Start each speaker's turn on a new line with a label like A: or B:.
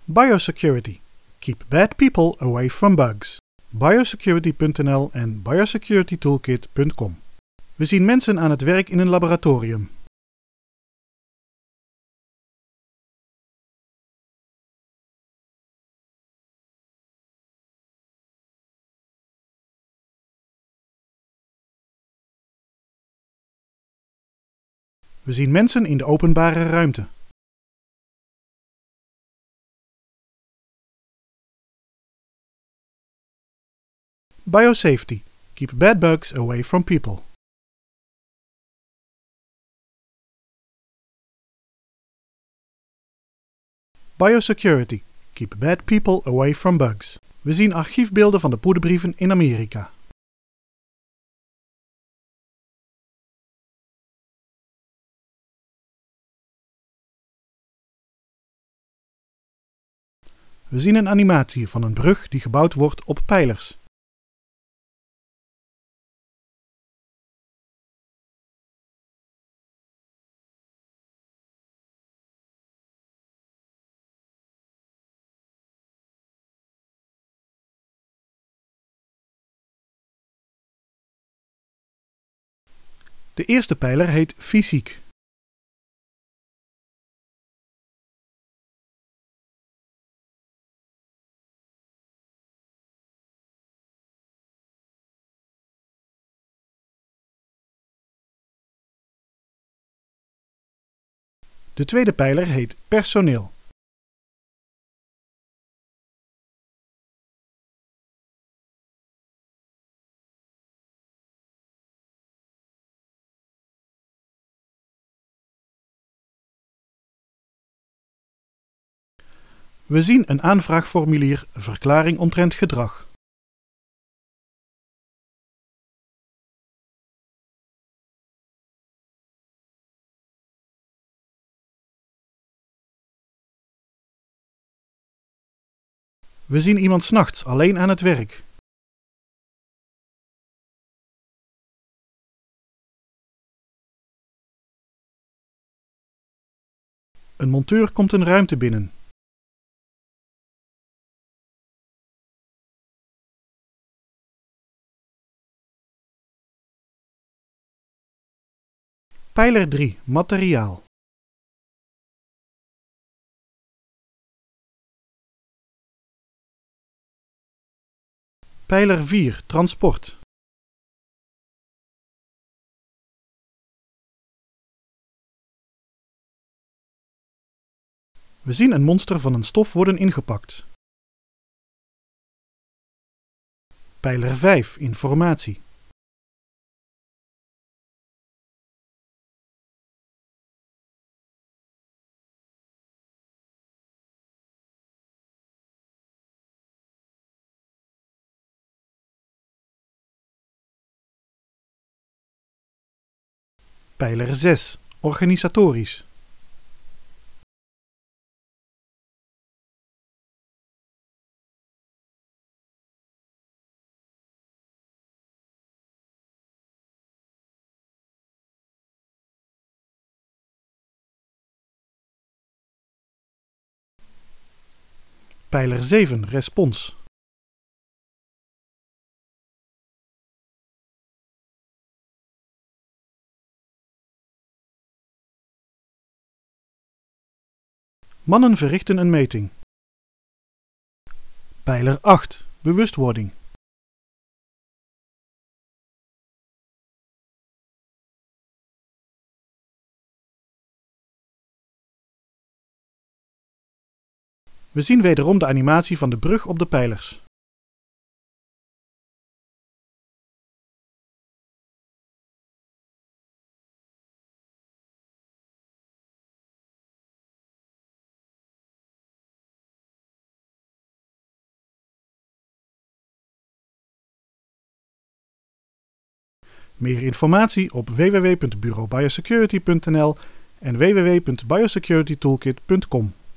A: Biosecurity. Keep bad people away from bugs. Biosecurity.nl en biosecuritytoolkit.com. We zien mensen aan het werk in een laboratorium. We zien mensen in de openbare ruimte. Biosafety. Keep bad bugs away from people. Biosecurity. Keep bad people away from bugs. We zien archiefbeelden van de poederbrieven in Amerika. We zien een animatie van een brug die gebouwd wordt op pijlers. De eerste pijler heet fysiek. De tweede pijler heet personeel. We zien een aanvraagformulier verklaring omtrent gedrag. We zien iemand 's nachts alleen aan het werk. Een monteur komt een ruimte binnen. Pijler 3. Materiaal. Pijler 4. Transport. We zien een monster van een stof worden ingepakt. Pijler 5. Informatie. Pijler 6. Organisatorisch. Pijler 7. Respons. Mannen verrichten een meting. Pijler 8. Bewustwording. We zien wederom de animatie van de brug op de pijlers. Meer informatie op www.bureaubiosecurity.nl en www.biosecuritytoolkit.com.